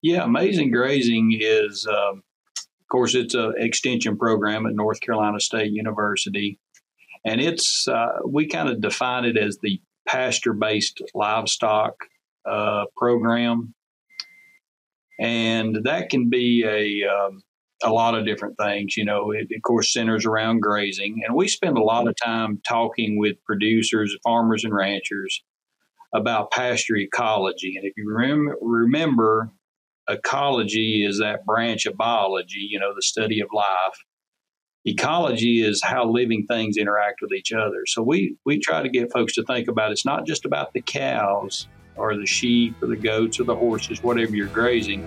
Yeah, Amazing Grazing is, of course, it's an extension program at North Carolina State University. And we kind of define it as the pasture-based livestock program. And that can be a lot of different things. It, of course, centers around grazing. And we spend a lot of time talking with producers, farmers, and ranchers about pasture ecology. And if you remember, ecology is that branch of biology, the study of life. Ecology is how living things interact with each other. So we try to get folks to think about it's not just about the cows or the sheep or the goats or the horses, whatever you're grazing.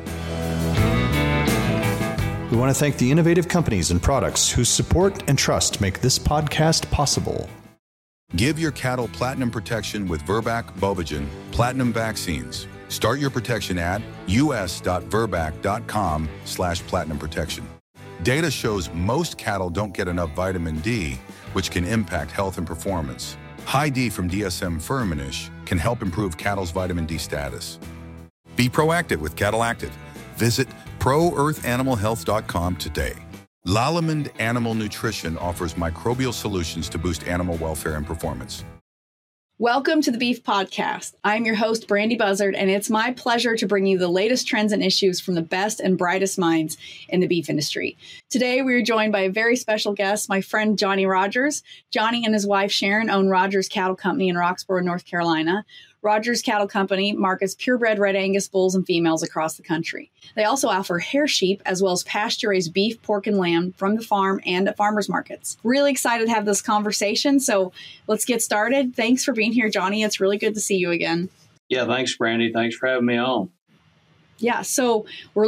We want to thank the innovative companies and products whose support and trust make this podcast possible. Give your cattle platinum protection with Virbac Bovagen Platinum Vaccines. Start your protection at us.virbac.com/platinum protection. Data shows most cattle don't get enough vitamin D, which can impact health and performance. High D from DSM-Firmenich can help improve cattle's vitamin D status. Be proactive with Cattle Active. Visit ProEarthAnimalHealth.com today. Lallemand Animal Nutrition offers microbial solutions to boost animal welfare and performance. Welcome to the Beef Podcast. I'm your host, Brandy Buzzard, and it's my pleasure to bring you the latest trends and issues from the best and brightest minds in the beef industry. Today, we are joined by a very special guest, my friend Johnny Rogers. Johnny and his wife Sharon own Rogers Cattle Company in Roxborough, North Carolina. Rogers Cattle Company markets purebred red Angus bulls and females across the country. They also offer hair sheep as well as pasture-raised beef, pork, and lamb from the farm and at farmers markets. Really excited to have this conversation, so let's get started. Thanks for being here, Johnny. It's really good to see you again. Yeah, thanks, Brandy. Thanks for having me on. Yeah, so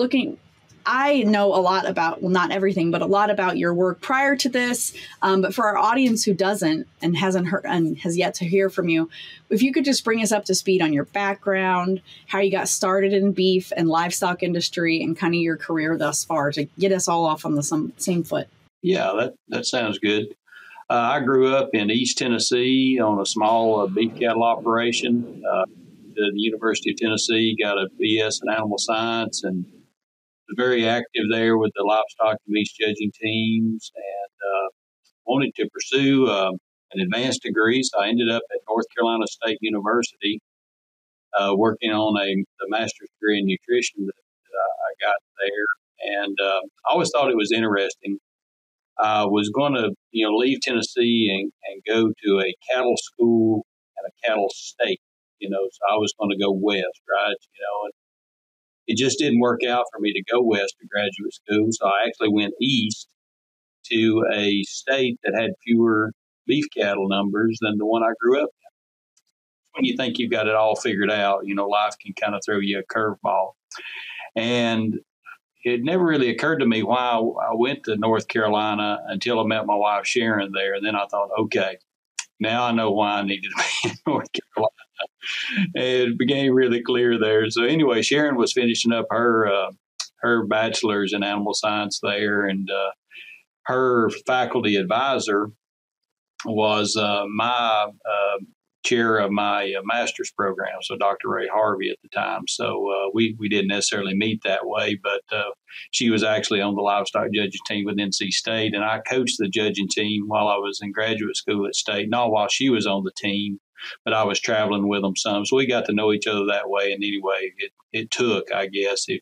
I know a lot about, well, not everything, but a lot about your work prior to this. But for our audience who doesn't and hasn't heard and has yet to hear from you, if you could just bring us up to speed on your background, how you got started in beef and livestock industry, and kind of your career thus far to get us all off on the same foot. Yeah, that sounds good. I grew up in East Tennessee on a small beef cattle operation. The University of Tennessee, got a BS in animal science, and very active there with the livestock and beef judging teams, and wanted to pursue an advanced degree. So I ended up at North Carolina State University working on the master's degree in nutrition that I got there. And I always thought it was interesting. I was going to leave Tennessee and go to a cattle school and a cattle state. So I was going to go west, right? And it just didn't work out for me to go west to graduate school. So I actually went east to a state that had fewer beef cattle numbers than the one I grew up in. When you think you've got it all figured out, life can kind of throw you a curveball. And it never really occurred to me why I went to North Carolina until I met my wife, Sharon, there. And then I thought, okay, now I know why I needed to be in North Carolina. It became really clear there. So anyway, Sharon was finishing up her bachelor's in animal science there, and her faculty advisor was my chair of my master's program, so Dr. Ray Harvey at the time. So we didn't necessarily meet that way, but she was actually on the livestock judging team with NC State, and I coached the judging team while I was in graduate school at State, not while she was on the team, but I was traveling with them some. So we got to know each other that way, and anyway, it took, I guess, to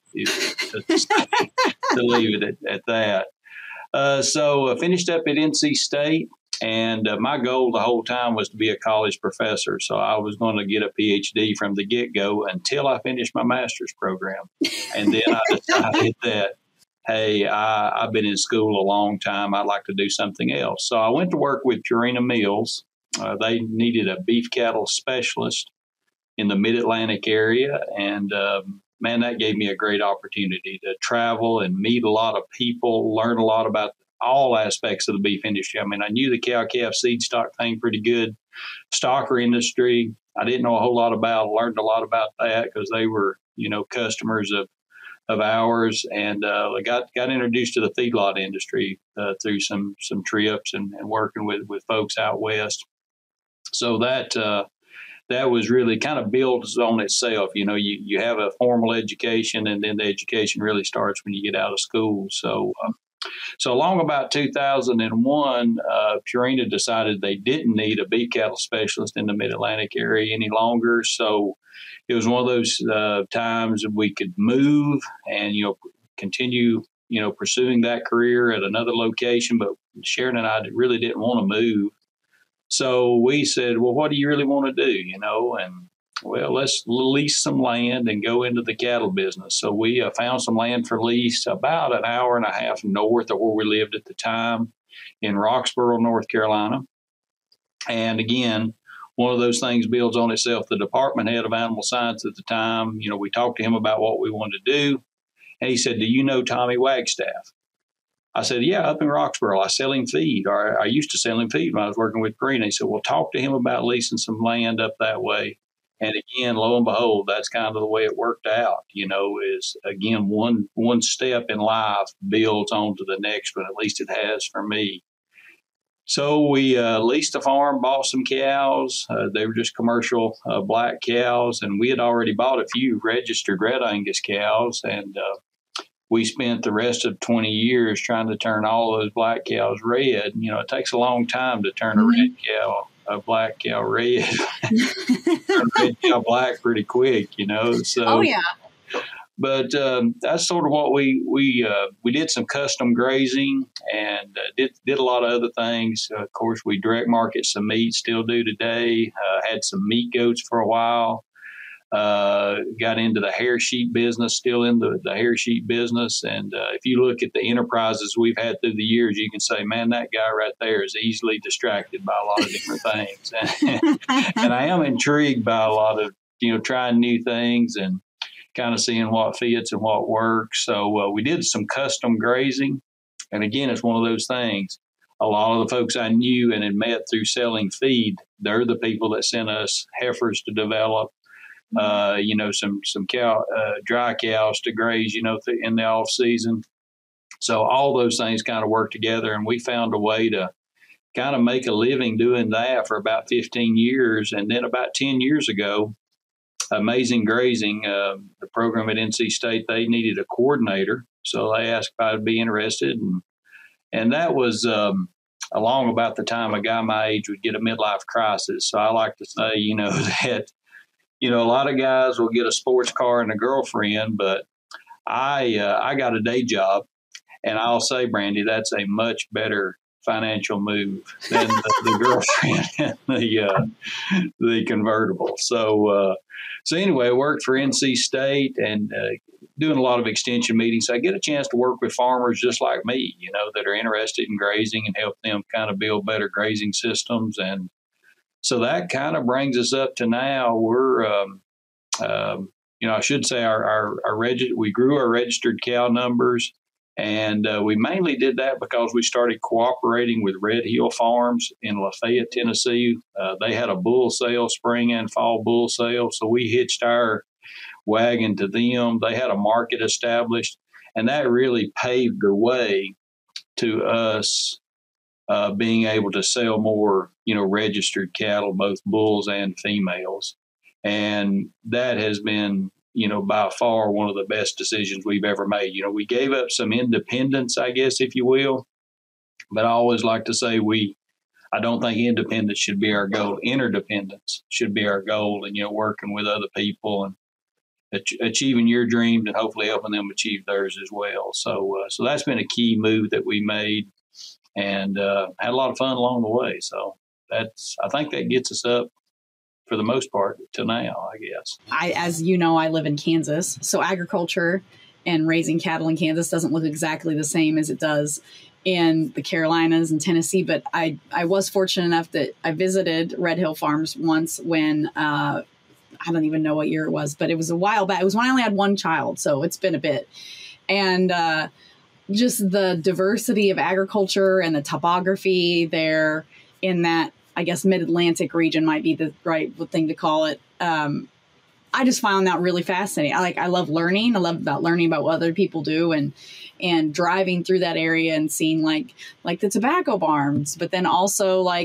leave it at that. So I finished up at NC State. And my goal the whole time was to be a college professor. So I was going to get a PhD from the get-go until I finished my master's program. And then I decided that, hey, I've been in school a long time. I'd like to do something else. So I went to work with Purina Mills. They needed a beef cattle specialist in the Mid-Atlantic area. And, man, that gave me a great opportunity to travel and meet a lot of people, learn a lot about all aspects of the beef industry. I mean, I knew the cow-calf seed stock thing pretty good. Stocker industry, I didn't know a whole lot about. Learned a lot about that because they were, customers of ours, and I got introduced to the feedlot industry through some trips and working with folks out west. So that that was really kind of builds on itself. You have a formal education, and then the education really starts when you get out of school. So along about 2001, Purina decided they didn't need a beef cattle specialist in the Mid-Atlantic area any longer. So it was one of those times that we could move and, continue, pursuing that career at another location. But Sharon and I really didn't want to move. So we said, well, what do you really want to do? And well, let's lease some land and go into the cattle business. So we found some land for lease about an hour and a half north of where we lived at the time in Roxboro, North Carolina. And again, one of those things builds on itself. The department head of animal science at the time, we talked to him about what we wanted to do. And he said, do you know Tommy Wagstaff? I said, yeah, up in Roxboro. I sell him feed, or I used to sell him feed when I was working with Purina. He said, well, talk to him about leasing some land up that way. And again, lo and behold, that's kind of the way it worked out, is again, one step in life builds onto the next one. At least it has for me. So we leased a farm, bought some cows. They were just commercial black cows. And we had already bought a few registered Red Angus cows. And we spent the rest of 20 years trying to turn all of those black cows red. It takes a long time to turn a black cow red, turn a red cow black pretty quick, So, oh yeah. But that's sort of what we did. Some custom grazing and did a lot of other things. Of course, we direct market some meat, still do today. Had some meat goats for a while. Got into the hair sheep business, still in the hair sheep business. And if you look at the enterprises we've had through the years, you can say, man, that guy right there is easily distracted by a lot of different things. And I am intrigued by a lot of, trying new things and kind of seeing what fits and what works. So we did some custom grazing. And again, it's one of those things. A lot of the folks I knew and had met through selling feed, they're the people that sent us heifers to develop. Some cow, dry cows to graze, in the off season. So all those things kind of work together, and we found a way to kind of make a living doing that for about 15 years. And then about 10 years ago, Amazing Grazing, the program at NC State, they needed a coordinator. So they asked if I'd be interested. And that was along about the time a guy my age would get a midlife crisis. So I like to say, that a lot of guys will get a sports car and a girlfriend, but I got a day job, and I'll say, Brandy, that's a much better financial move than the girlfriend and the convertible. So anyway, I worked for NC State and doing a lot of extension meetings. So I get a chance to work with farmers just like me, that are interested in grazing and help them kind of build better grazing systems. And so that kind of brings us up to now. We're, I should say we grew our registered cow numbers, and we mainly did that because we started cooperating with Red Hill Farms in Lafayette, Tennessee. They had a bull sale, spring and fall bull sale, so we hitched our wagon to them. They had a market established, and that really paved the way to us being able to sell more, registered cattle, both bulls and females. And that has been, by far one of the best decisions we've ever made. We gave up some independence, I guess, if you will. But I always like to say I don't think independence should be our goal. Interdependence should be our goal, and, working with other people and achieving your dreams and hopefully helping them achieve theirs as well. So that's been a key move that we made. And had a lot of fun along the way. So I think that gets us up for the most part to now, I guess. As you know, I live in Kansas. So agriculture and raising cattle in Kansas doesn't look exactly the same as it does in the Carolinas and Tennessee. But I was fortunate enough that I visited Red Hill Farms once when I don't even know what year it was, but it was a while back. It was when I only had one child. So it's been a bit. And just the diversity of agriculture and the topography there in that, I guess, mid-Atlantic region might be the right thing to call it. I just found that really fascinating. I love learning. I love learning about what other people do and driving through that area and seeing like the tobacco barns, but then also like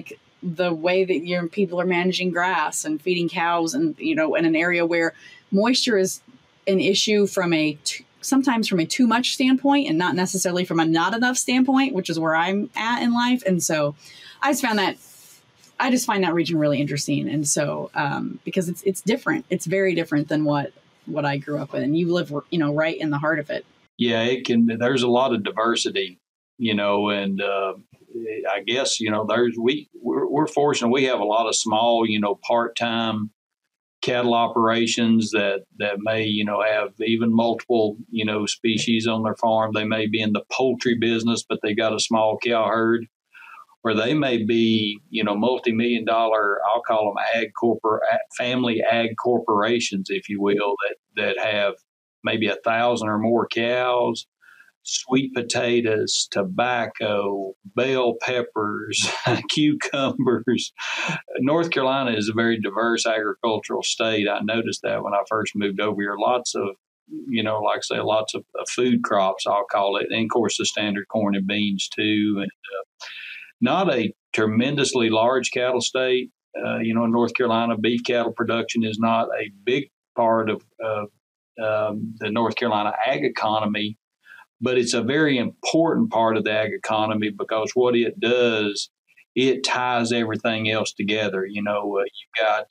the way that your people are managing grass and feeding cows, and in an area where moisture is an issue sometimes from a too much standpoint and not necessarily from a not enough standpoint, which is where I'm at in life. And so I just find that region really interesting. And so because it's different, it's very different than what I grew up with, and you live right in the heart of it. Yeah, there's a lot of diversity, and I guess, we're fortunate. We have a lot of small, part-time cattle operations that may, have even multiple, species on their farm. They may be in the poultry business, but they got a small cow herd, or they may be, multi-million-dollar, I'll call them family ag corporations, if you will, that have maybe 1,000 or more cows, sweet potatoes, tobacco, bell peppers, cucumbers. North Carolina is a very diverse agricultural state. I noticed that when I first moved over here. Lots of, like I say, lots of food crops, I'll call it. And of course, the standard corn and beans too. And not a tremendously large cattle state. In North Carolina, beef cattle production is not a big part of the North Carolina ag economy, but it's a very important part of the ag economy because what it does, it ties everything else together. You've got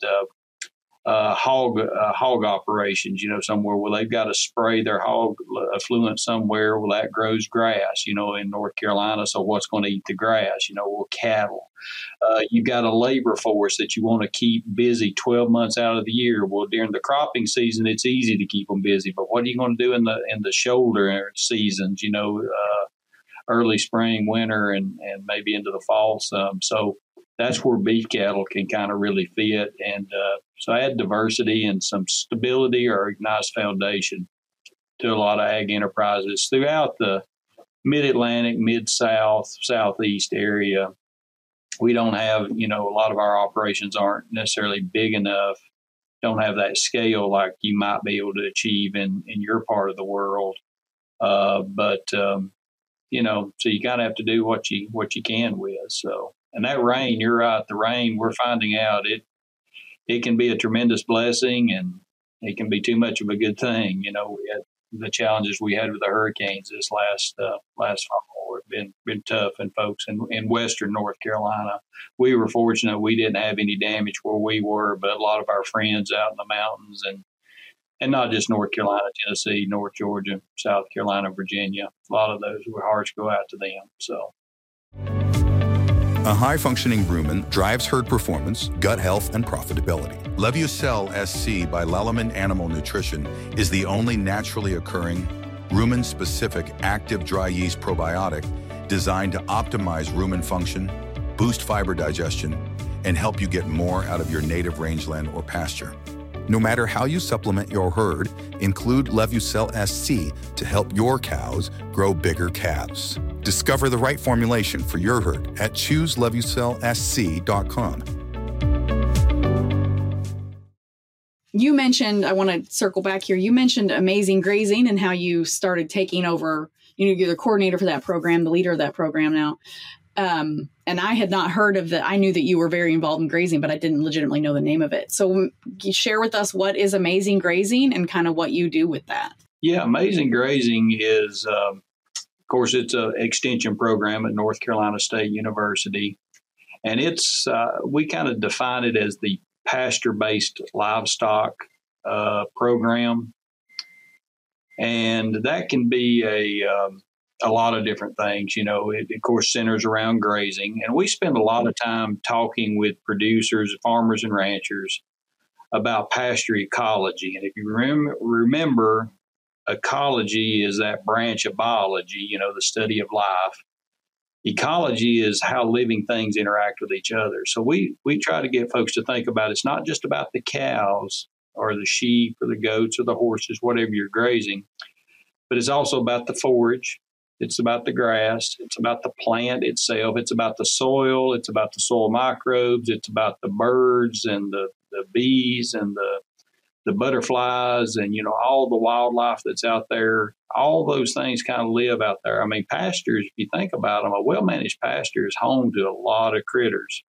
hog operations, somewhere where they've got to spray their hog effluent somewhere. Well, that grows grass, in North Carolina. So what's going to eat the grass? Cattle. You've got a labor force that you want to keep busy 12 months out of the year. Well, during the cropping season, it's easy to keep them busy. But what are you going to do in the shoulder seasons? Early spring, winter, and maybe into the fall some. So that's where beef cattle can kind of really fit. And so add diversity and some stability or a nice foundation to a lot of ag enterprises throughout the mid-Atlantic, mid-South, Southeast area. We don't have, a lot of our operations aren't necessarily big enough, don't have that scale like you might be able to achieve in your part of the world. So you kind of have to do what you can with. So, and that rain, you're right, the rain, we're finding out it can be a tremendous blessing, and it can be too much of a good thing. We had the challenges we had with the hurricanes this last fall have been tough, and folks in western North Carolina, we were fortunate we didn't have any damage where we were, but a lot of our friends out in the mountains, and not just North Carolina, Tennessee, North Georgia, South Carolina, Virginia, a lot of those were hearts go out to them. So. A high-functioning rumen drives herd performance, gut health, and profitability. Levucel SC by Lelaman Animal Nutrition is the only naturally occurring, rumen-specific active dry yeast probiotic designed to optimize rumen function, boost fiber digestion, and help you get more out of your native rangeland or pasture. No matter how you supplement your herd, include Levucel SC to help your cows grow bigger calves. Discover the right formulation for your herd at ChooseLevucelSC.com. You mentioned, I want to circle back here, you mentioned Amazing Grazing and how you started taking over, you're the coordinator for that program, the leader of that program now. And I had not heard of that. I knew that you were very involved in grazing, but I didn't legitimately know the name of it. So you share with us what is Amazing Grazing and kind of what you do with that. Yeah, Amazing Grazing is, of course, it's an extension program at North Carolina State University. And it's, we kind of define it as the pasture-based livestock program. And that can be a lot of different things. It, of course, centers around grazing. And we spend a lot of time talking with producers, farmers, and ranchers about pasture ecology. And if you remember, ecology is that branch of biology, the study of life. Ecology is how living things interact with each other. So we try to get folks to think about it's not just about the cows or the sheep or the goats or the horses, whatever you're grazing, but it's also about the forage. It's about the grass. It's about the plant itself. It's about the soil. It's about the soil microbes. It's about the birds and the bees and the butterflies and, all the wildlife that's out there. All those things kind of live out there. I mean, pastures, if you think about them, a well-managed pasture is home to a lot of critters.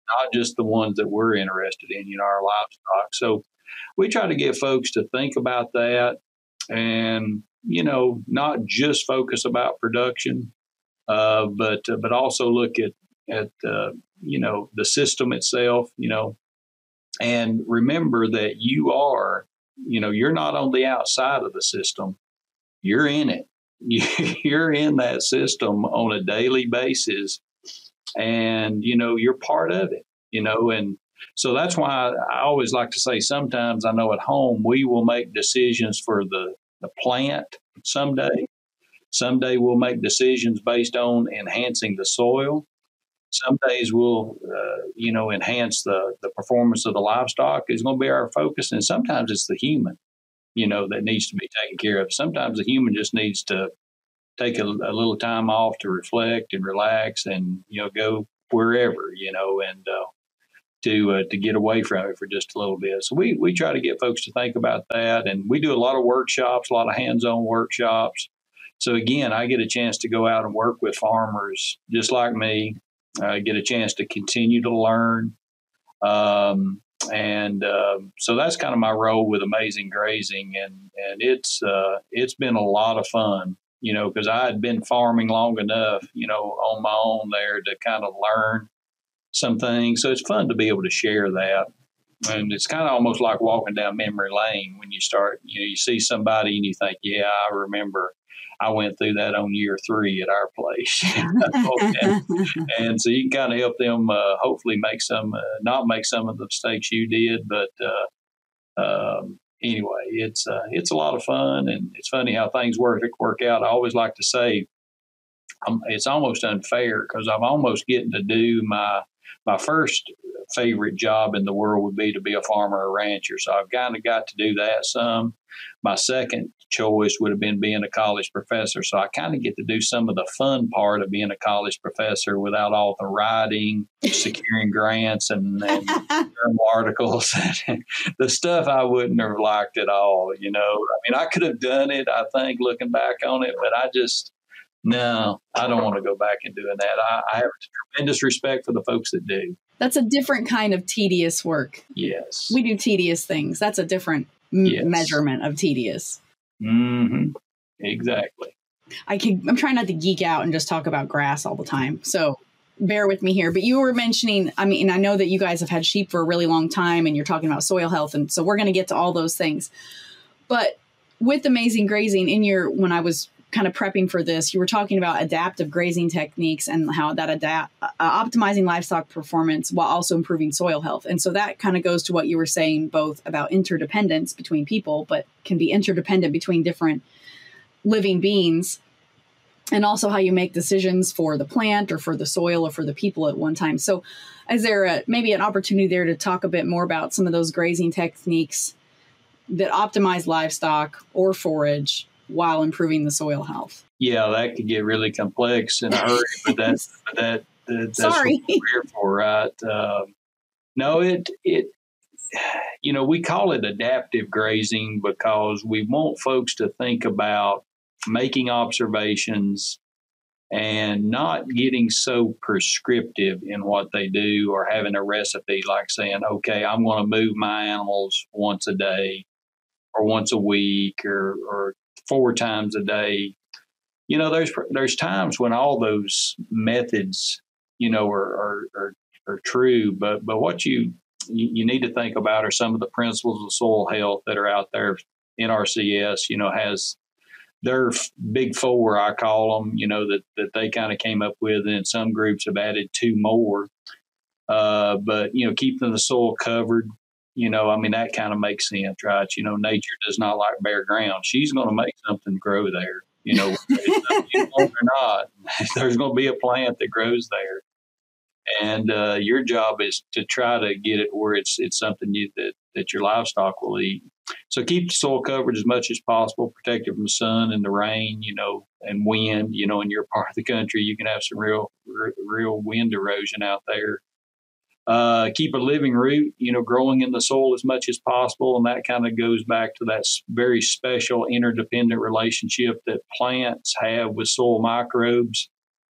not just the ones that we're interested in, our livestock. So we try to get folks to think about that and, not just focus about production, but also look at the system itself, and remember that you're not on the outside of the system, you're in it. You're in that system on a daily basis, and, you're part of it, and so that's why I always like to say sometimes I know at home we will make decisions for the plant someday. Someday we'll make decisions based on enhancing the soil. Some days we'll, enhance the performance of the livestock is going to be our focus. And sometimes it's the human, that needs to be taken care of. Sometimes the human just needs to take a little time off to reflect and relax and, go wherever, and to get away from it for just a little bit. So we try to get folks to think about that. And we do a lot of workshops, a lot of hands-on workshops. So again, I get a chance to go out and work with farmers just like me, get a chance to continue to learn. So that's kind of my role with Amazing Grazing. And it's been a lot of fun, because I had been farming long enough, on my own there to kind of learn some things. So it's fun to be able to share that. And it's kind of almost like walking down memory lane when you start, you see somebody and you think, yeah, I remember I went through that on year 3 at our place. and so you can kind of help them hopefully not make some of the mistakes you did. But anyway, it's a lot of fun, and it's funny how things work out. I always like to say it's almost unfair because I'm almost getting to do my first favorite job in the world would be to be a farmer or rancher. So I've kind of got to do that some. My second choice would have been being a college professor. So I kind of get to do some of the fun part of being a college professor without all the writing, securing grants and journal articles, the stuff I wouldn't have liked at all. I could have done it, I think, looking back on it, but no, I don't want to go back and doing that. I have tremendous respect for the folks that do. That's a different kind of tedious work. Yes. We do tedious things. That's a different measurement of tedious. Mm-hmm. Exactly. I'm trying not to geek out and just talk about grass all the time. So bear with me here. But you were mentioning, I know that you guys have had sheep for a really long time and you're talking about soil health. And so we're going to get to all those things. But with Amazing Grazing, when I was kind of prepping for this, you were talking about adaptive grazing techniques and how that optimizing livestock performance while also improving soil health. And so that kind of goes to what you were saying, both about interdependence between people, but can be interdependent between different living beings, and also how you make decisions for the plant or for the soil or for the people at one time. So is there maybe an opportunity there to talk a bit more about some of those grazing techniques that optimize livestock or forage while improving the soil health? Yeah, that could get really complex in a hurry, but that's Sorry. What we're here for, right? We call it adaptive grazing because we want folks to think about making observations and not getting so prescriptive in what they do or having a recipe like saying, okay, I'm going to move my animals once a day or once a week or 4 times a day. There's times when all those methods, are true, but what you need to think about are some of the principles of soil health that are out there. NRCS, has their big 4, I call them, that they kind of came up with, and some groups have added 2 more. But keeping the soil covered, that kind of makes sense, right? Nature does not like bare ground. She's going to make something grow there, whether you want or not. There's going to be a plant that grows there. And your job is to try to get it where it's something that your livestock will eat. So keep the soil covered as much as possible, protect it from the sun and the rain, and wind. In your part of the country, you can have some real wind erosion out there. Keep a living root, growing in the soil as much as possible. And that kind of goes back to that very special interdependent relationship that plants have with soil microbes.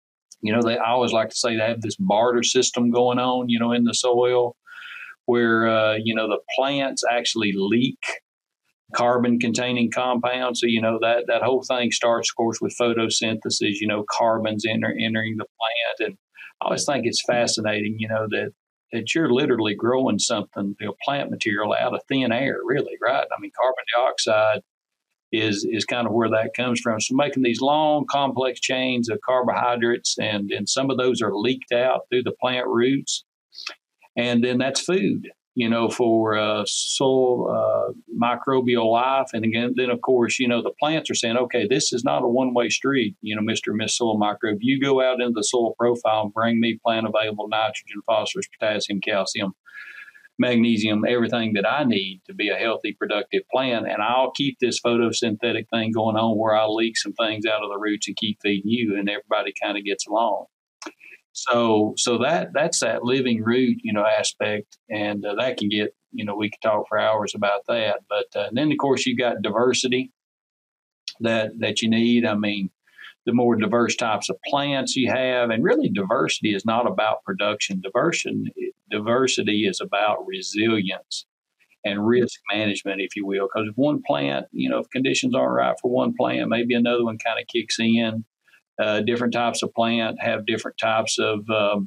I always like to say they have this barter system going on, in the soil where, the plants actually leak carbon containing compounds. So, that whole thing starts, of course, with photosynthesis, carbon's entering the plant. And I always think it's fascinating, that you're literally growing something, plant material out of thin air, really, right? I mean, carbon dioxide is kind of where that comes from. So making these long, complex chains of carbohydrates, and some of those are leaked out through the plant roots. And then that's food, for soil microbial life. And again, then, of course, the plants are saying, okay, this is not a one-way street, Mr. and Miss Soil Microbe. You go out into the soil profile and bring me plant-available nitrogen, phosphorus, potassium, calcium, magnesium, everything that I need to be a healthy, productive plant. And I'll keep this photosynthetic thing going on where I'll leak some things out of the roots and keep feeding you, and everybody kind of gets along. So that's that living root, aspect, and that can get, we could talk for hours about that. But then, of course, you got diversity that you need. I mean, the more diverse types of plants you have, and really diversity is not about production. Diversity is about resilience and risk management, if you will, because if one plant, if conditions aren't right for one plant, maybe another one kind of kicks in. Different types of plant have different types of, the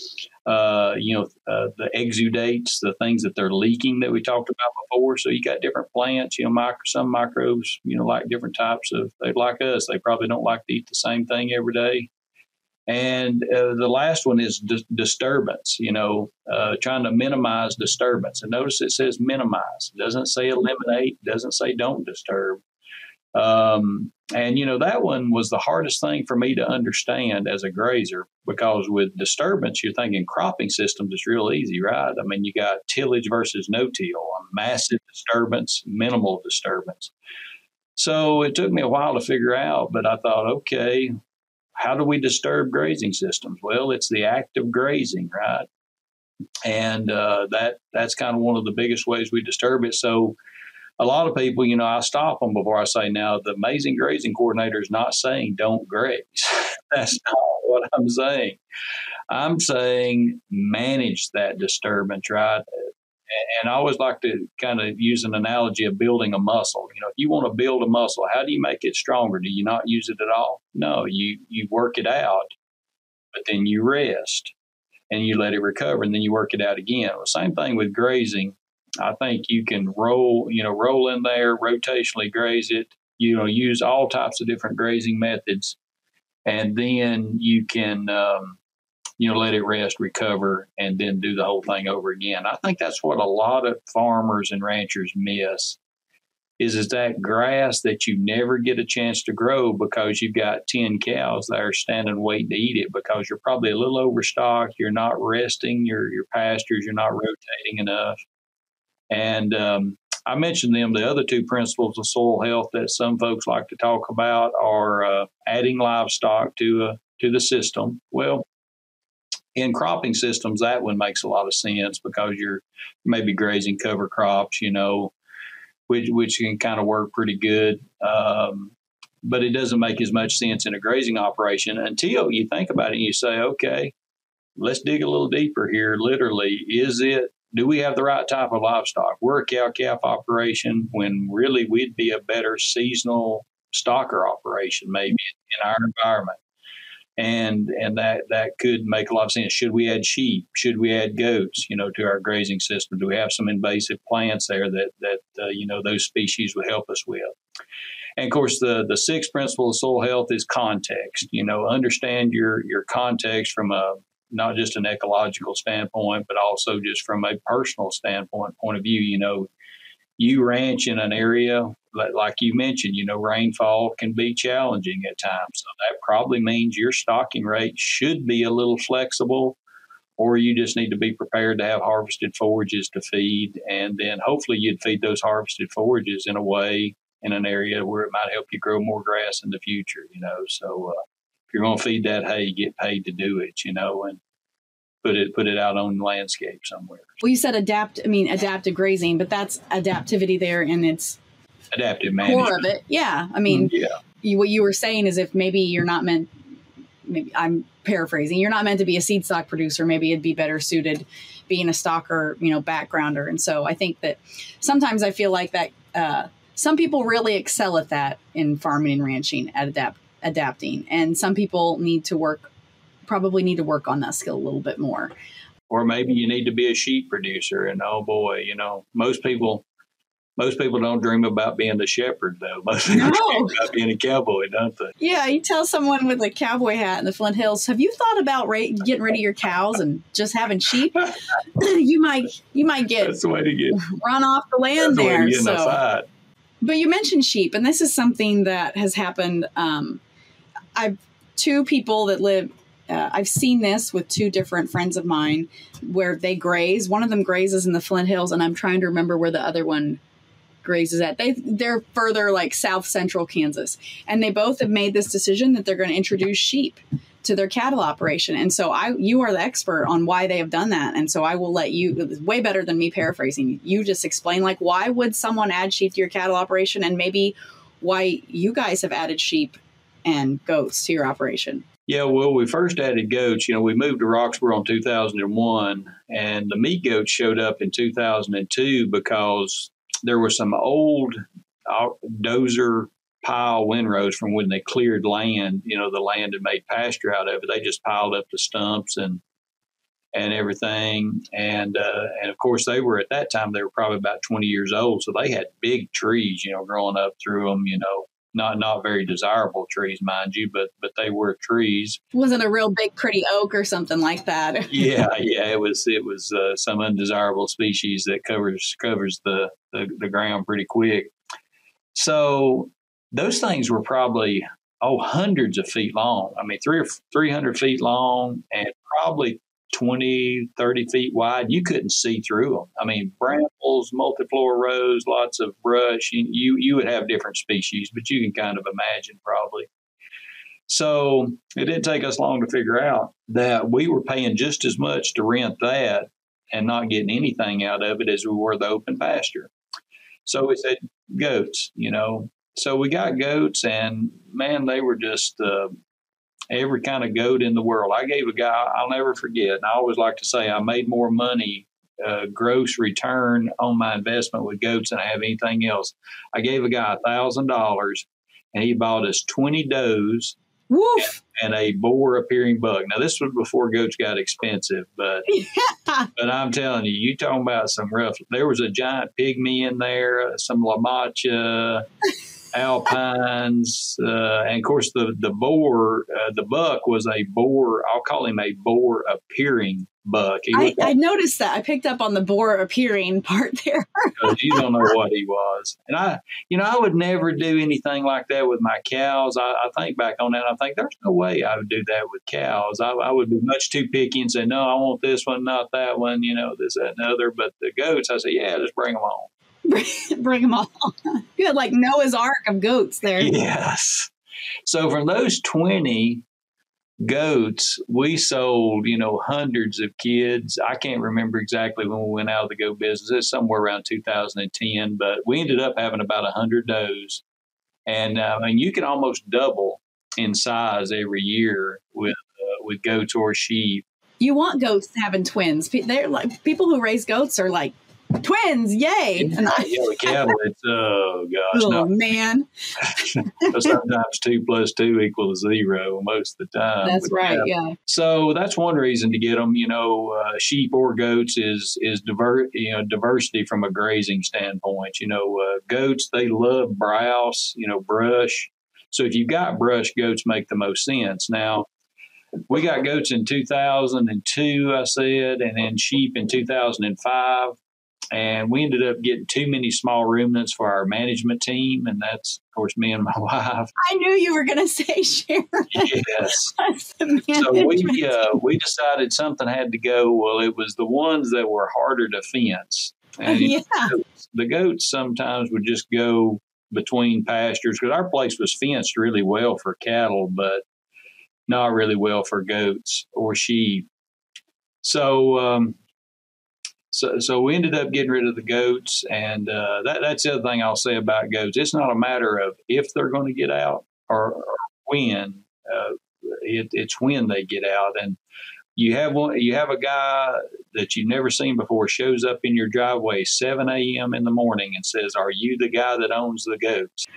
exudates, the things that they're leaking that we talked about before. So you got different plants, some microbes, like different types of, they like us, they probably don't like to eat the same thing every day. And the last one is disturbance, trying to minimize disturbance. And notice it says minimize. It doesn't say eliminate, doesn't say don't disturb. And that one was the hardest thing for me to understand as a grazer, because with disturbance, you're thinking cropping systems is real easy, right? I mean, you got tillage versus no-till, a massive disturbance, minimal disturbance. So it took me a while to figure out, but I thought, okay, how do we disturb grazing systems? Well, it's the act of grazing, right? And that's kind of one of the biggest ways we disturb it. So a lot of people, I stop them before I say, now, the amazing grazing coordinator is not saying don't graze. That's not what I'm saying. I'm saying manage that disturbance, right? And I always like to kind of use an analogy of building a muscle. If you want to build a muscle, how do you make it stronger? Do you not use it at all? No, you work it out, but then you rest and you let it recover, and then you work it out again. Well, same thing with grazing. I think you can roll in there, rotationally graze it, use all types of different grazing methods, and then you can, let it rest, recover, and then do the whole thing over again. I think that's what a lot of farmers and ranchers miss is that grass that you never get a chance to grow because you've got 10 cows that are standing waiting to eat it because you're probably a little overstocked, you're not resting your pastures, you're not rotating enough. And I mentioned the other two principles of soil health that some folks like to talk about are adding livestock to the system. Well, in cropping systems, that one makes a lot of sense because you're maybe grazing cover crops, which can kind of work pretty good. But it doesn't make as much sense in a grazing operation until you think about it and you say, okay, let's dig a little deeper here. Literally, do we have the right type of livestock? We're a cow-calf operation when really we'd be a better seasonal stocker operation maybe in our environment. And that could make a lot of sense. Should we add sheep? Should we add goats, to our grazing system? Do we have some invasive plants there that those species would help us with? And of course, the sixth principle of soil health is context. Understand your context from not just an ecological standpoint, but also just from a personal point of view. You ranch in an area, like you mentioned, rainfall can be challenging at times. So that probably means your stocking rate should be a little flexible, or you just need to be prepared to have harvested forages to feed. And then hopefully you'd feed those harvested forages in a way in an area where it might help you grow more grass in the future, So if you're going to feed that hay, get paid to do it, and put it out on the landscape somewhere. Well, you said adaptive grazing, but that's adaptivity there, and it's adaptive management. Core of it. Yeah. I mean, what you were saying is if maybe you're not meant maybe I'm paraphrasing, you're not meant to be a seed stock producer. Maybe it'd be better suited being a stocker, backgrounder. And so I think that sometimes I feel like that some people really excel at that in farming and ranching, at adapting. And some people probably need to work on that skill a little bit more. Or maybe you need to be a sheep producer. And oh boy, most people don't dream about being a shepherd, though. Most people dream about being a cowboy, don't they? Yeah, you tell someone with a cowboy hat in the Flint Hills, have you thought about getting rid of your cows and just having sheep? you might get That's the way to get run off the land there. Way to get in a fight. But you mentioned sheep, and this is something that has happened. I've two people that live. I've seen this with two different friends of mine where they graze. One of them grazes in the Flint Hills, and I'm trying to remember where the other one grazes at. They're further like south central Kansas, and they both have made this decision that they're going to introduce sheep to their cattle operation. And so you are the expert on why they have done that. And so I will let you, way better than me paraphrasing, you just explain, like, why would someone add sheep to your cattle operation, and maybe why you guys have added sheep and goats to your operation. Yeah, well, we first added goats. We moved to Roxboro in 2001, and the meat goats showed up in 2002 because there were some old dozer pile windrows from when they cleared land. The land had made pasture out of it. They just piled up the stumps and everything. And of course, they were, at that time, they were probably about 20 years old. So they had big trees, growing up through them, not very desirable trees, mind you, but they were trees. Wasn't a real big, pretty oak or something like that. yeah, it was some undesirable species that covers the ground pretty quick. So those things were probably hundreds of feet long. I mean, 300 feet long and probably 20, 30 feet wide. You couldn't see through them. I mean, brambles, multiflora rows, lots of brush. You would have different species, but you can kind of imagine probably. So it didn't take us long to figure out that we were paying just as much to rent that and not getting anything out of it as we were the open pasture. So we said goats, So we got goats, and man, they were just every kind of goat in the world. I gave a guy, I'll never forget, and I always like to say I made more money, gross return on my investment with goats than I have anything else. I gave a guy $1,000, and he bought us 20 does. Woof. And a boar appearing buck. Now, this was before goats got expensive, but I'm telling you, you talking about some rough. There was a giant pygmy in there, some La Mancha, Alpines, and of course the boar, the buck was a boar. I'll call him a boar appearing buck. I noticed that. I picked up on the boar appearing part there. Because you don't know what he was. And I would never do anything like that with my cows. I think back on that, I think there's no way I would do that with cows. I would be much too picky and say, no, I want this one, not that one, this, that, and the other. But the goats, I say, yeah, just bring them on. Bring them all. You had like Noah's Ark of goats there. Yes. So from those 20 goats, we sold, hundreds of kids. I can't remember exactly when we went out of the goat business. It's somewhere around 2010, but we ended up having about 100 does. And you can almost double in size every year with goats or sheep. You want goats having twins. They're like, people who raise goats are like, twins, yay! And cattle, it's man. Sometimes 2 + 2 equals 0 most of the time. That's right, cattle. Yeah. So that's one reason to get them. Sheep or goats is diversity from a grazing standpoint. Goats, they love browse, brush. So if you've got brush, goats make the most sense. Now, we got goats in 2002, I said, and then sheep in 2005. And we ended up getting too many small ruminants for our management team. And that's, of course, me and my wife. I knew you were going to say Sharon. Yes. So we decided something had to go. Well, it was the ones that were harder to fence. And the goats sometimes would just go between pastures because our place was fenced really well for cattle, but not really well for goats or sheep. So we ended up getting rid of the goats, and that's the other thing I'll say about goats. It's not a matter of if they're going to get out or when. it's when they get out. And you have a guy that you've never seen before shows up in your driveway 7 a.m. in the morning and says, "Are you the guy that owns the goats?"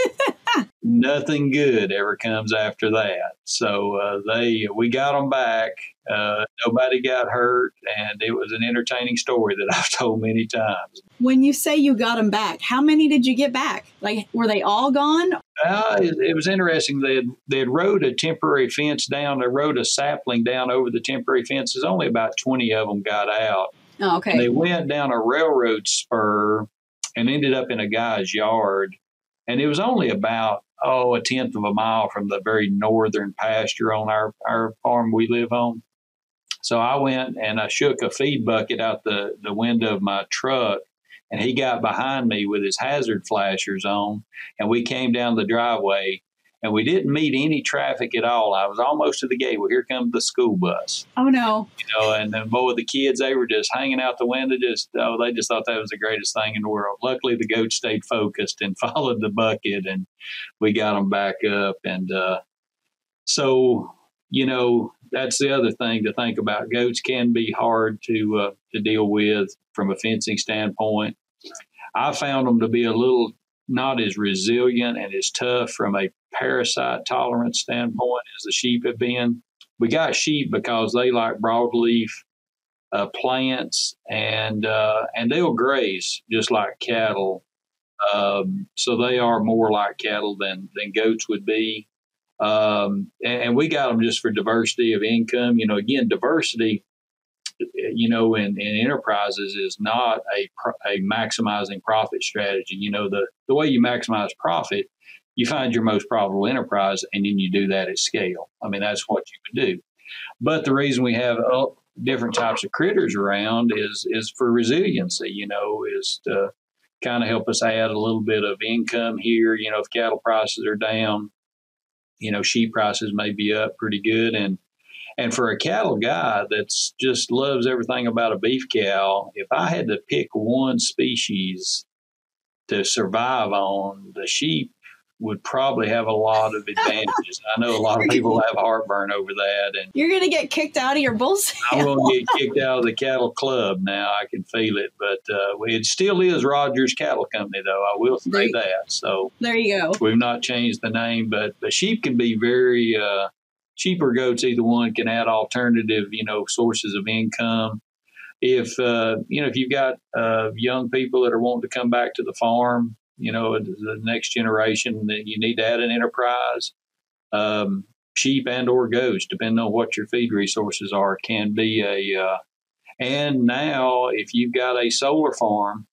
Nothing good ever comes after that. So we got them back. Nobody got hurt, and it was an entertaining story that I've told many times. When you say you got them back, how many did you get back? Like, were they all gone? It was interesting. They had rode a temporary fence down. They rode a sapling down over the temporary fences. Only about 20 of them got out. Oh, okay. And they went down a railroad spur and ended up in a guy's yard. And it was only about, a tenth of a mile from the very northern pasture on our farm we live on. So I went and I shook a feed bucket out the window of my truck, and he got behind me with his hazard flashers on, and we came down the driveway, and we didn't meet any traffic at all. I was almost to the gate. Well, here comes the school bus. Oh, no. And then, boy, the kids, they were just hanging out the window. They just thought that was the greatest thing in the world. Luckily, the goat stayed focused and followed the bucket, and we got them back up. And so, that's the other thing to think about. Goats can be hard to deal with from a fencing standpoint. I found them to be a little not as resilient and as tough from a parasite tolerance standpoint as the sheep have been. We got sheep because they like broadleaf plants, and they'll graze just like cattle. So they are more like cattle than goats would be. And we got them just for diversity of income. Again, diversity, in enterprises is not a maximizing profit strategy. The way you maximize profit, you find your most profitable enterprise, and then you do that at scale. I mean, that's what you would do. But the reason we have different types of critters around is for resiliency, is to kind of help us add a little bit of income here. If cattle prices are down, sheep prices may be up pretty good. And for a cattle guy that's just loves everything about a beef cow, if I had to pick one species to survive on, the sheep would probably have a lot of advantages. I know a lot of people have heartburn over that. And you're going to get kicked out of your bull sale. I'm going to get kicked out of the cattle club now. I can feel it. But it still is Rogers Cattle Company, though. I will say that. So there you go. We've not changed the name, but sheep can be very sheep or goats, either one can add alternative, sources of income. If you've got young people that are wanting to come back to the farm, the next generation, that you need to add an enterprise, sheep and or goats, depending on what your feed resources are, can be and now if you've got a solar farm,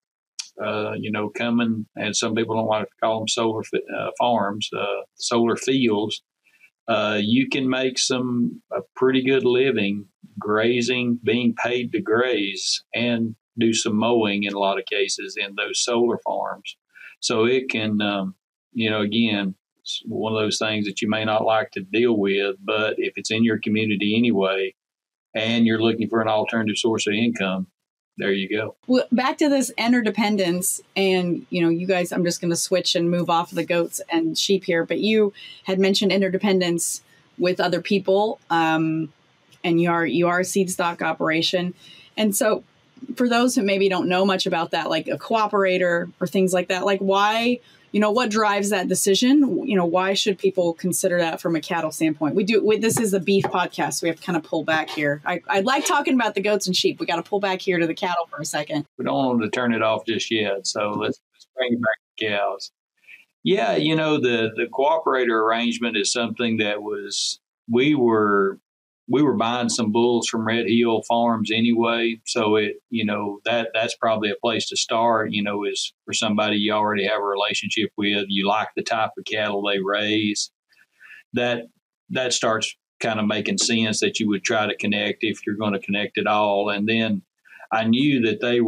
coming, and some people don't want to call them solar farms, solar fields, you can make a pretty good living grazing, being paid to graze, and do some mowing in a lot of cases in those solar farms. So it can, again, it's one of those things that you may not like to deal with, but if it's in your community anyway, and you're looking for an alternative source of income, there you go. Well, back to this interdependence, and you guys, I'm just going to switch and move off of the goats and sheep here, but you had mentioned interdependence with other people, and you are a seed stock operation, and so for those who maybe don't know much about that, like a cooperator or things like that, like why, what drives that decision? Why should people consider that from a cattle standpoint? This is a beef podcast, so we have to kind of pull back here. I like talking about the goats and sheep. We got to pull back here to the cattle for a second. We don't want to turn it off just yet, so let's bring it back to cows. Yeah, the cooperator arrangement is something that we were buying some bulls from Red Hill Farms anyway. So that's probably a place to start, is for somebody you already have a relationship with. You like the type of cattle they raise. That starts kind of making sense that you would try to connect if you're going to connect at all. And then I knew that they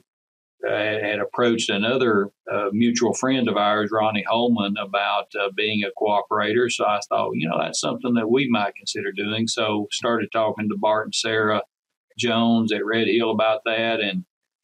had approached another mutual friend of ours, Ronnie Holman, about being a cooperator. So I thought, that's something that we might consider doing. So started talking to Bart and Sarah Jones at Red Hill about that. And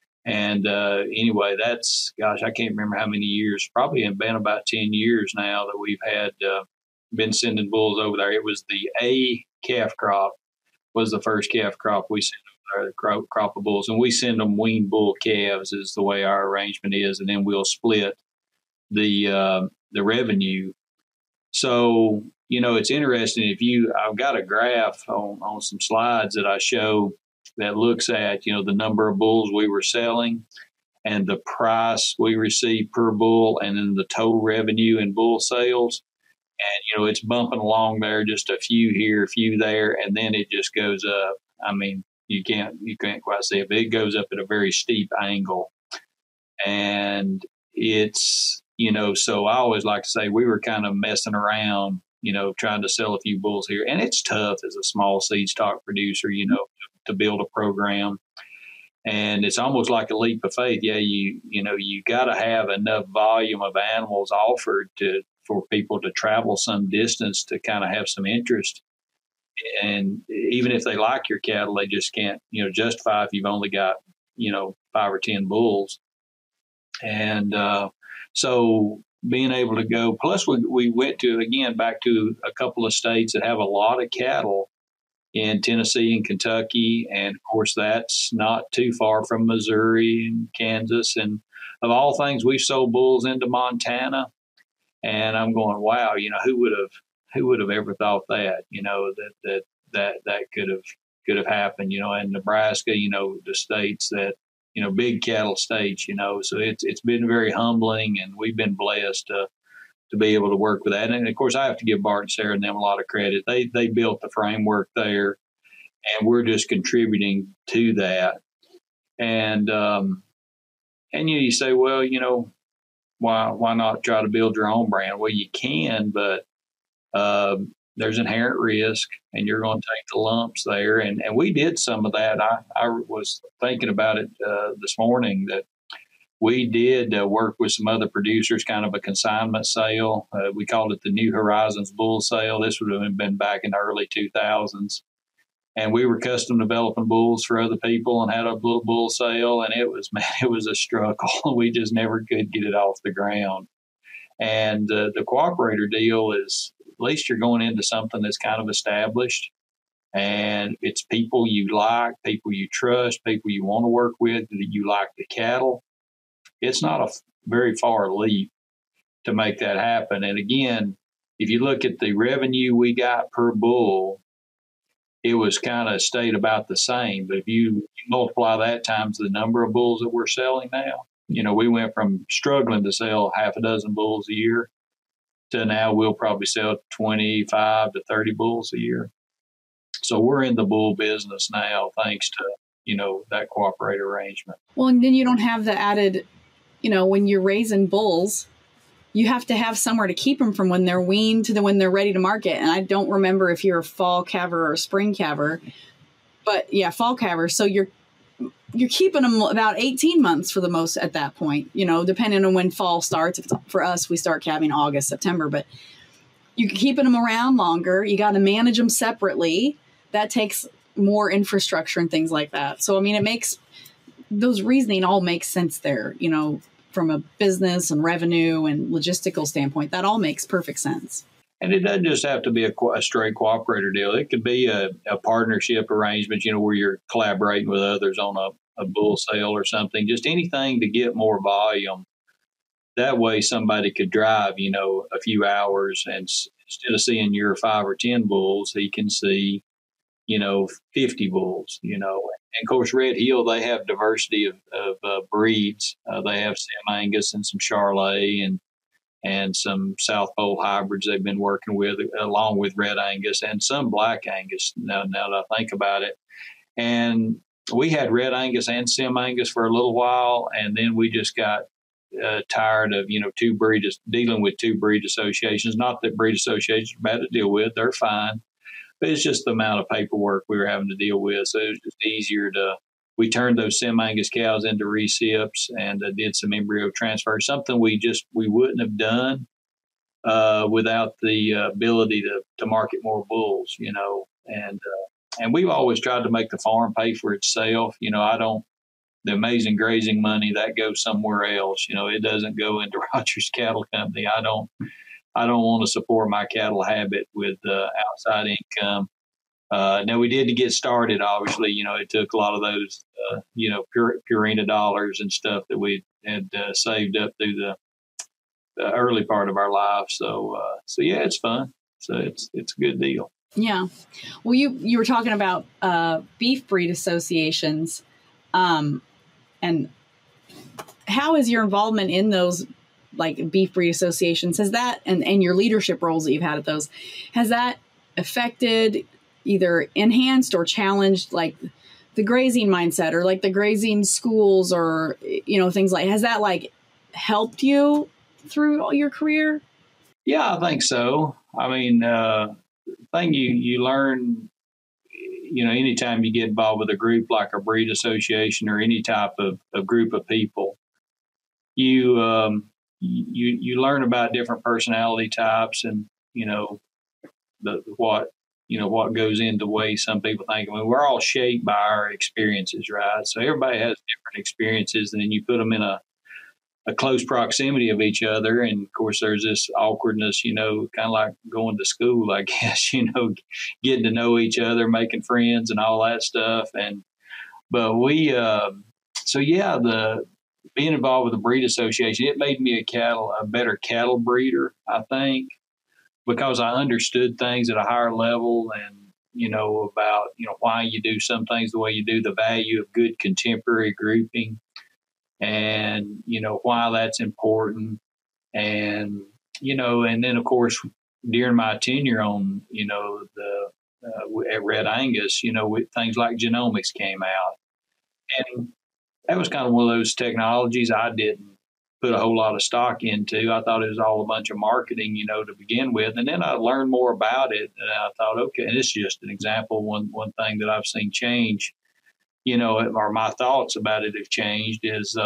anyway, that's, I can't remember how many years, probably been about 10 years now that we've had been sending bulls over there. It was the A calf crop was the first calf crop we sent over there, the crop of bulls. And we send them weaned bull calves is the way our arrangement is. And then we'll split the revenue. So, it's interesting. I've got a graph on some slides that I show that looks at, the number of bulls we were selling and the price we received per bull and then the total revenue in bull sales. And, it's bumping along there, just a few here, a few there, and then it just goes up. I mean, you can't quite see it, but it goes up at a very steep angle. And it's, so I always like to say we were kind of messing around, trying to sell a few bulls here. And it's tough as a small seed stock producer, to build a program. And it's almost like a leap of faith. Yeah, you got to have enough volume of animals offered for people to travel some distance to kind of have some interest. And even if they like your cattle, they just can't, justify if you've only got, 5 or 10 bulls. And so being able to go, plus we went back to a couple of states that have a lot of cattle in Tennessee and Kentucky. And of course, that's not too far from Missouri and Kansas. And of all things, we've sold bulls into Montana. And I'm going, wow, who would have ever thought that, that could have happened, and Nebraska, the states that, big cattle states, so it's been very humbling, and we've been blessed to be able to work with that. And of course, I have to give Bart and Sarah and them a lot of credit. They built the framework there, and we're just contributing to that. And you say, well, why not try to build your own brand? Well, you can, but there's inherent risk, and you're going to take the lumps there. And we did some of that. I was thinking about it this morning that we did work with some other producers, kind of a consignment sale. We called it the New Horizons Bull Sale. This would have been back in the early 2000s. And we were custom developing bulls for other people and had a little bull sale. And it was a struggle. We just never could get it off the ground. And the cooperator deal is, at least you're going into something that's kind of established. And it's people you like, people you trust, people you want to work with, that you like the cattle. It's not a very far leap to make that happen. And again, if you look at the revenue we got per bull, it was kind of stayed about the same. But if you multiply that times the number of bulls that we're selling now, we went from struggling to sell half a dozen bulls a year to now we'll probably sell 25 to 30 bulls a year. So we're in the bull business now, thanks to, that cooperative arrangement. Well, and then you don't have the added, when you're raising bulls, you have to have somewhere to keep them from when they're weaned to when they're ready to market. And I don't remember if you're a fall calver or a spring calver, but yeah, fall calver. So you're keeping them about 18 months for the most at that point, depending on when fall starts. For us, we start calving August, September, but you're keeping them around longer. You got to manage them separately. That takes more infrastructure and things like that. So, I mean, it makes those reasoning all makes sense there, from a business and revenue and logistical standpoint. That all makes perfect sense. And it doesn't just have to be a straight cooperator deal. It could be a partnership arrangement, where you're collaborating with others on a bull sale or something, just anything to get more volume. That way somebody could drive, a few hours, and instead of seeing your 5 or 10 bulls, he can see, 50 bulls, And of course, Red Hill, they have diversity of breeds. They have Sam Angus and some Charolais and some South Pole hybrids they've been working with, along with Red Angus and some Black Angus, now that I think about it. And we had Red Angus and Sam Angus for a little while, and then we just got tired of, dealing with two breed associations. Not that breed associations are bad to deal with. They're fine. But it's just the amount of paperwork we were having to deal with. So it was just easier we turned those Sam Angus cows into recips and did some embryo transfer, something we wouldn't have done without the ability to market more bulls, and we've always tried to make the farm pay for itself. The Amazing Grazing money that goes somewhere else. It doesn't go into Rogers Cattle Company. I don't I don't want to support my cattle habit with outside income. Now we did to get started. Obviously, it took a lot of those, Purina dollars and stuff that we had saved up through the early part of our life. So yeah, it's fun. So it's a good deal. Yeah. Well, you were talking about beef breed associations, and how is your involvement in those, like beef breed associations, has that, and your leadership roles that you've had at those, has that affected, either enhanced or challenged, like the grazing mindset or like the grazing schools or, things like, has that like helped you through all your career? Yeah, I think so. I mean, thing you learn, anytime you get involved with a group like a breed association or any type of group of people, you learn about different personality types and, what goes into the way some people think. I mean, we're all shaped by our experiences, right? So everybody has different experiences, and then you put them in a close proximity of each other. And of course, there's this awkwardness, kind of like going to school, I guess, getting to know each other, making friends and all that stuff. But being involved with the breed association, it made me a better cattle breeder, I think, because I understood things at a higher level and, about, why you do some things the way you do, the value of good contemporary grouping, and, why that's important. And, and then of course, during my tenure on, at Red Angus, things like genomics came out. And that was kind of one of those technologies I didn't put a whole lot of stock into. I thought it was all a bunch of marketing, to begin with. And then I learned more about it. And I thought, okay, and it's just an example, one thing that I've seen change, or my thoughts about it have changed is,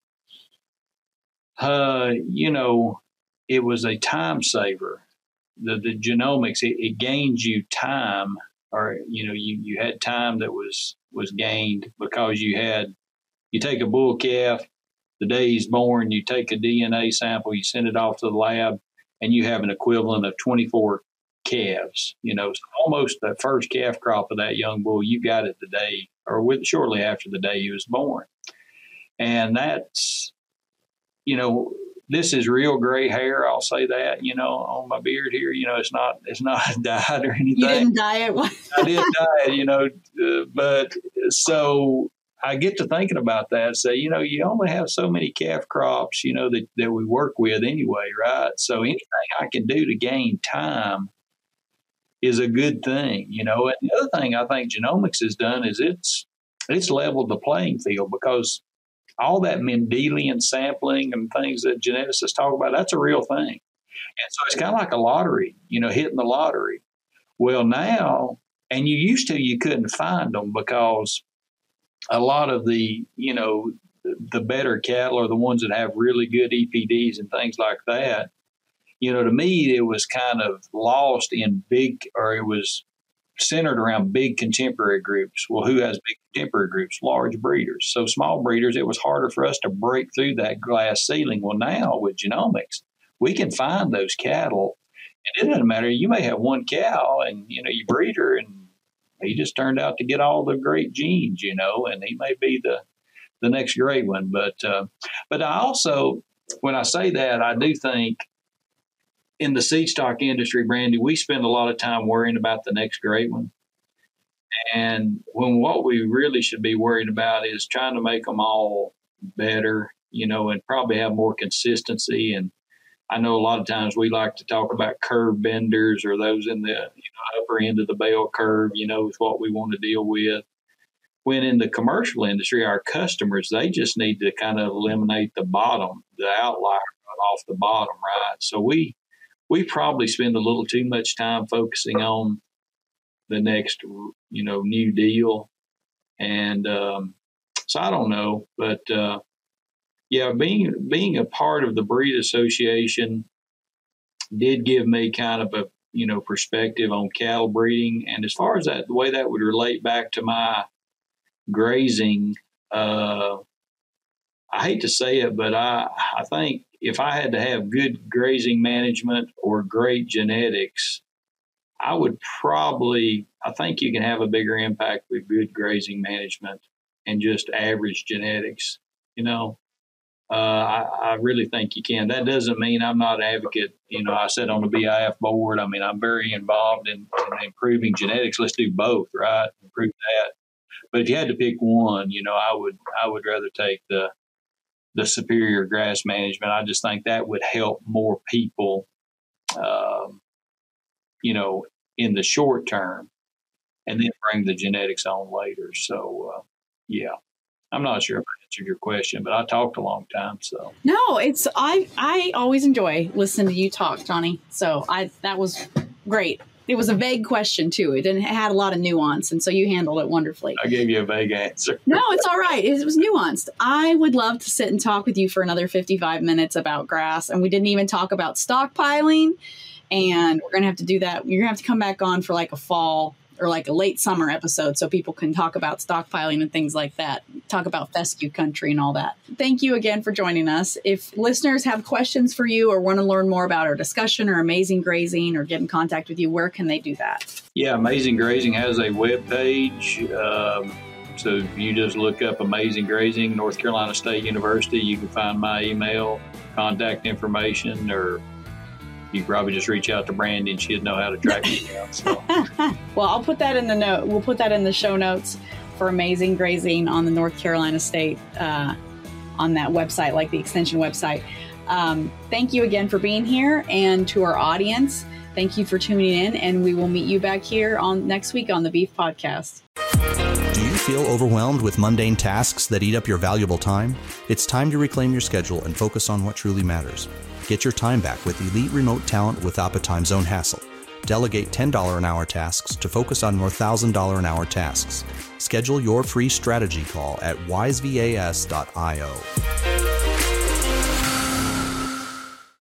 it was a time saver. The genomics, it gains you time, or, you had time that was gained because you take a bull calf, the day he's born, you take a DNA sample, you send it off to the lab, and you have an equivalent of 24 calves. So almost the first calf crop of that young bull, you got it the day, or shortly after the day he was born. And that's, this is real gray hair. I'll say that, on my beard here, it's not dyed or anything. You didn't dye it. I didn't dye it, but so I get to thinking about that. So, you only have so many calf crops, that we work with anyway, right? So anything I can do to gain time is a good thing, And the other thing I think genomics has done is it's leveled the playing field, because all that Mendelian sampling and things that geneticists talk about, that's a real thing. And so it's kind of like a lottery, hitting the lottery. Well, now, and you couldn't find them, because a lot of the better cattle are the ones that have really good EPDs and things like that. To me, it was kind of lost in it was centered around big contemporary groups. Well, who has big contemporary groups? Large breeders. So small breeders, it was harder for us to break through that glass ceiling. Well, now with genomics, we can find those cattle, and it doesn't matter. You may have one cow, and you breed her, and he just turned out to get all the great genes, and he may be the next great one. But I also, when I say that, I do think in the seed stock industry, Brandy, we spend a lot of time worrying about the next great one. And when what we really should be worried about is trying to make them all better, and probably have more consistency. And I know a lot of times we like to talk about curve benders, or those in the upper end of the bell curve, is what we want to deal with. When in the commercial industry, our customers, they just need to kind of eliminate the bottom, the outlier off the bottom, right? So we probably spend a little too much time focusing on the next, new deal. And so I don't know, but being a part of the breed association did give me kind of a, perspective on cattle breeding. And as far as the way that would relate back to my grazing, I hate to say it, but I think if I had to have good grazing management or great genetics, I think you can have a bigger impact with good grazing management and just average genetics. I really think you can. That doesn't mean I'm not an advocate. I sit on the BIF board. I mean, I'm very involved in improving genetics. Let's do both, right? Improve that. But if you had to pick one, I would rather take the superior grass management. I just think that would help more people, in the short term, and then bring the genetics on later. So, yeah. I'm not sure if I answered your question, but I talked a long time. So no, I always enjoy listening to you talk, Johnny. So that was great. It was a vague question too. It had a lot of nuance, and so you handled it wonderfully. I gave you a vague answer. No, it's all right. It was nuanced. I would love to sit and talk with you for another 55 minutes about grass, and we didn't even talk about stockpiling. And we're gonna have to do that. You're gonna have to come back on for like a fall or like a late summer episode so people can talk about stockpiling and things like that, talk about fescue country and all that. Thank you again for joining us. If listeners have questions for you or want to learn more about our discussion or Amazing Grazing or get in contact with you, where can they do that? Yeah, Amazing Grazing has a web page. So if you just look up Amazing Grazing, North Carolina State University, you can find my email, contact information, or you probably just reach out to Brandy and she'd know how to track me down. So. Well, I'll put that in the note. We'll put that in the show notes for Amazing Grazing on the North Carolina State, on that website, like the extension website. Thank you again for being here, and to our audience, thank you for tuning in, and we will meet you back here next week on the Beef Podcast. Do you feel overwhelmed with mundane tasks that eat up your valuable time? It's time to reclaim your schedule and focus on what truly matters. Get your time back with elite remote talent without the time zone hassle. Delegate $10 an hour tasks to focus on more $1,000 an hour tasks. Schedule your free strategy call at wisevas.io.